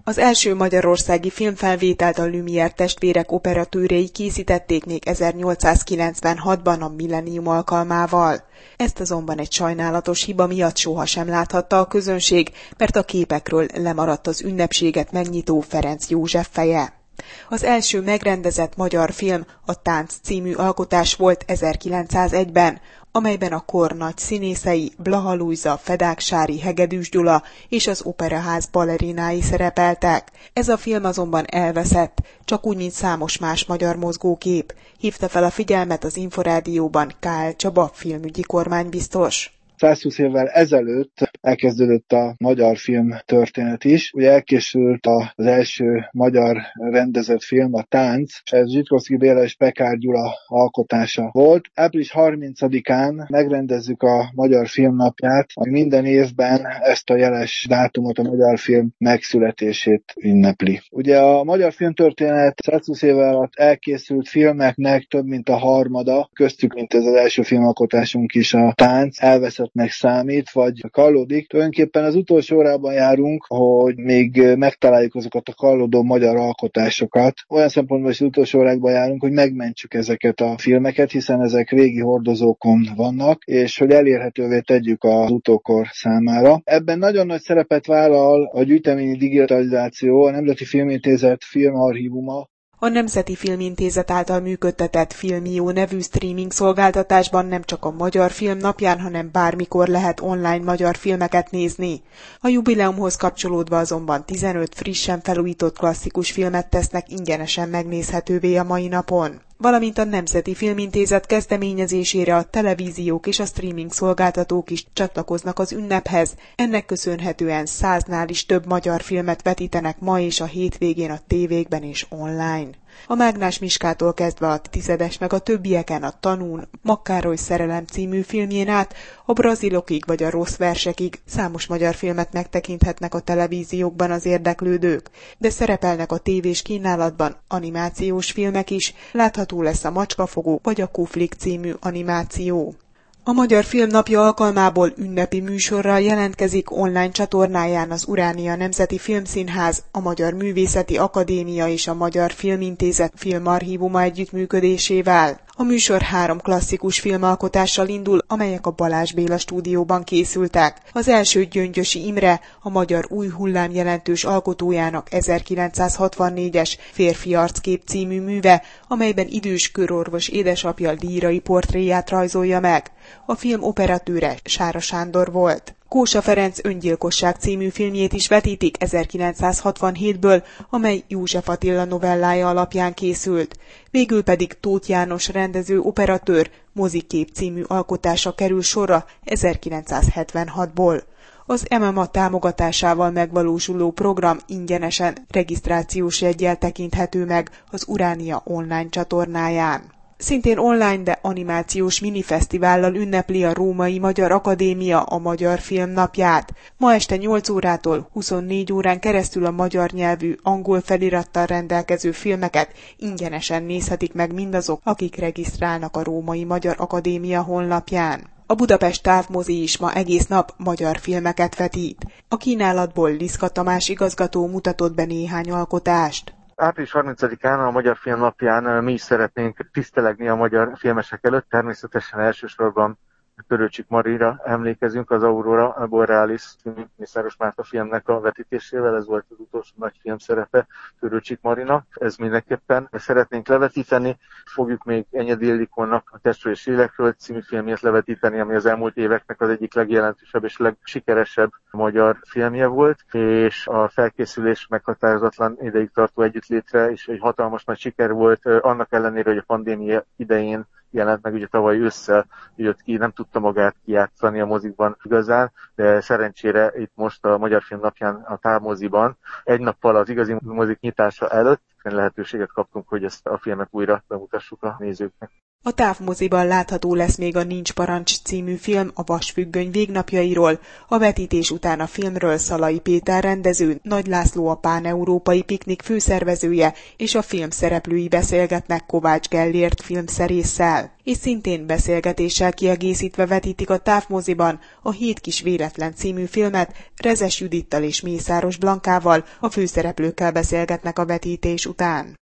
Az első magyarországi filmfelvételt a Lumière testvérek operatőrei készítették még 1896-ban a millennium alkalmával. Ezt azonban egy sajnálatos hiba miatt sohasem láthatta a közönség, mert a képekről lemaradt az ünnepséget megnyitó Ferenc József feje. Az első megrendezett magyar film a Tánc című alkotás volt 1901-ben, amelyben a kor nagy színészei Blaha Lujza, Fedák-Sári, Hegedűs Gyula és az Operaház balerinái szerepeltek. Ez a film azonban elveszett, csak úgy, mint számos más magyar mozgókép, hívta fel a figyelmet az Inforádióban K.L. Csaba filmügyi kormánybiztos. 120 évvel ezelőtt elkezdődött a magyar film történet is. Ugye elkészült az első magyar rendezett film, a Tánc, és ez Zsitkovszky Béla és Pekár Gyula alkotása volt. Április 30-án megrendezzük a Magyar Filmnapját, ami minden évben ezt a jeles dátumot, a magyar film megszületését ünnepli. Ugye a magyar filmtörténet 120 évvel alatt elkészült filmeknek több mint a harmada, köztük, mint ez az első filmalkotásunk is, a Tánc, elveszett számít, vagy kallódik. Tulajdonképpen az utolsó órában járunk, hogy még megtaláljuk azokat a kallódó magyar alkotásokat. Olyan szempontból is az utolsó órákban járunk, hogy megmentsük ezeket a filmeket, hiszen ezek régi hordozókon vannak, és hogy elérhetővé tegyük az utókor számára. Ebben nagyon nagy szerepet vállal a gyűjteményi digitalizáció, a Nemzeti Filmintézet filmarchívuma. A Nemzeti Filmintézet által működtetett Filmió nevű streaming szolgáltatásban nem csak a Magyar Filmnapján, hanem bármikor lehet online magyar filmeket nézni. A jubileumhoz kapcsolódva azonban 15 frissen felújított klasszikus filmet tesznek ingyenesen megnézhetővé a mai napon. Valamint a Nemzeti Filmintézet kezdeményezésére a televíziók és a streaming szolgáltatók is csatlakoznak az ünnephez. Ennek köszönhetően 100-nál is több magyar filmet vetítenek ma és a hétvégén a tévékben és online. A Mágnás Miskától kezdve a Tizedes meg a többieken, a Tanún, Makkároly szerelem című filmjén át, a Brazilokig vagy a Rossz versekig számos magyar filmet megtekinthetnek a televíziókban az érdeklődők, de szerepelnek a tévés kínálatban animációs filmek is, látható lesz a Macskafogó vagy a Kuflik című animáció. A Magyar Filmnapja alkalmából ünnepi műsorral jelentkezik online csatornáján az Uránia Nemzeti Filmszínház, a Magyar Művészeti Akadémia és a Magyar Filmintézet filmarchívuma együttműködésével. A műsor 3 klasszikus filmalkotással indul, amelyek a Balázs Béla stúdióban készültek. Az első Gyöngyösi Imre, a magyar új hullám jelentős alkotójának 1964-es Férfi arckép című műve, amelyben idős körorvos édesapja lírai portréját rajzolja meg. A film operatőre Sára Sándor volt. Kósa Ferenc Öngyilkosság című filmjét is vetítik 1967-ből, amely József Attila novellája alapján készült. Végül pedig Tóth János rendező operatőr Mozikép című alkotása kerül sorra 1976-ból. Az MMA támogatásával megvalósuló program ingyenesen regisztrációs jeggyel tekinthető meg az Uránia online csatornáján. Szintén online, de animációs minifesztivállal ünnepli a Római Magyar Akadémia a Magyar Filmnapját. Ma este 8 órától 24 órán keresztül a magyar nyelvű angol felirattal rendelkező filmeket ingyenesen nézhetik meg mindazok, akik regisztrálnak a Római Magyar Akadémia honlapján. A Budapest Távmozi is ma egész nap magyar filmeket vetít. A kínálatból Liszka Tamás igazgató mutatott be néhány alkotást. Április 30-án a Magyar Filmnapján mi is szeretnénk tisztelegni a magyar filmesek előtt, természetesen elsősorban Törőcsik Marira emlékezünk, az Aurora Borealis című Mészáros Márta filmnek a vetítésével, ez volt az utolsó nagy filmszerepe Törőcsik Marinak. Ez mindenképpen szeretnénk levetíteni. Fogjuk még Enyedi Ildikónak a Testről és Lélekről című filmjét levetíteni, ami az elmúlt éveknek az egyik legjelentősebb és legsikeresebb magyar filmje volt, és a felkészülés meghatározatlan ideig tartó együttlétre és egy hatalmas nagy siker volt, annak ellenére, hogy a pandémia idején jelent meg, ugye tavaly ősszel jött ki, nem tudta magát kijátszani a mozikban igazán, de szerencsére itt most a Magyar Filmnapján a Távmoziban egy nappal az igazi mozik nyitása előtt lehetőséget kaptunk, hogy ezt a filmet újra bemutassuk a nézőknek. A Távmoziban látható lesz még a Nincs parancs című film a Vasfüggöny végnapjairól, a vetítés után a filmről Szalai Péter rendező, Nagy László a pán-európai piknik főszervezője és a film szereplői beszélgetnek Kovács Gellért filmszerésszel. és szintén beszélgetéssel kiegészítve vetítik a Távmoziban a 7 kis véletlen című filmet, Rezes Judittal és Mészáros Blankával, a főszereplőkkel beszélgetnek a vetítés után.